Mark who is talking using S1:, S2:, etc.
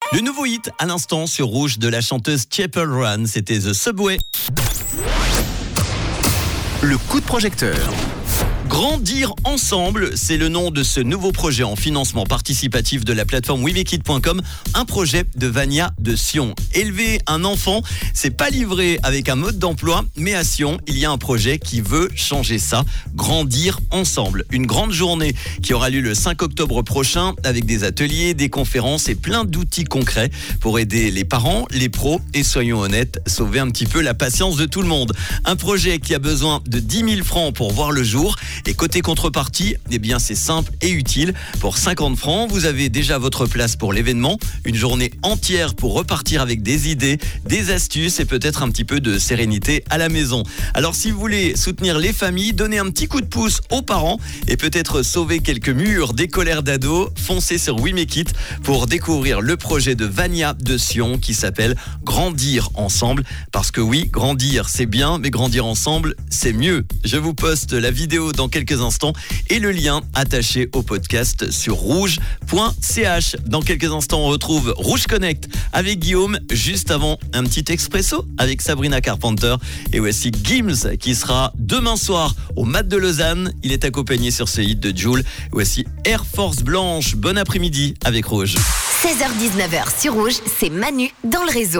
S1: Le nouveau hit à l'instant sur Rouge de la chanteuse Chapel Run, c'était The Subway.
S2: Le coup de projecteur.
S1: Grandir ensemble, c'est le nom de ce nouveau projet en financement participatif de la plateforme WeMakeIt.com, un projet de Vania de Sion. Élever un enfant, c'est pas livré avec un mode d'emploi, mais à Sion, il y a un projet qui veut changer ça, grandir ensemble. Une grande journée qui aura lieu le 5 octobre prochain avec des ateliers, des conférences et plein d'outils concrets pour aider les parents, les pros et soyons honnêtes, sauver un petit peu la patience de tout le monde. Un projet qui a besoin de 10 000 francs pour voir le jour. Et côté contrepartie, eh bien c'est simple et utile. Pour 50 francs, vous avez déjà votre place pour l'événement. Une journée entière pour repartir avec des idées, des astuces et peut-être un petit peu de sérénité à la maison. Alors si vous voulez soutenir les familles, donner un petit coup de pouce aux parents et peut-être sauver quelques murs des colères d'ados, foncez sur WeMakeIt pour découvrir le projet de Vania de Sion qui s'appelle Grandir ensemble. Parce que oui, grandir c'est bien, mais grandir ensemble c'est mieux. Je vous poste la vidéo dans quelques instants et le lien attaché au podcast sur rouge.ch. Dans quelques instants, on retrouve Rouge Connect avec Guillaume. Juste avant, un petit expresso avec Sabrina Carpenter. Et voici Gims qui sera demain soir au Mat de Lausanne. Il est accompagné sur ce hit de Jul. Voici Air Force Blanche. Bon après-midi avec Rouge.
S3: 16h-19h sur Rouge, c'est Manu dans le réseau.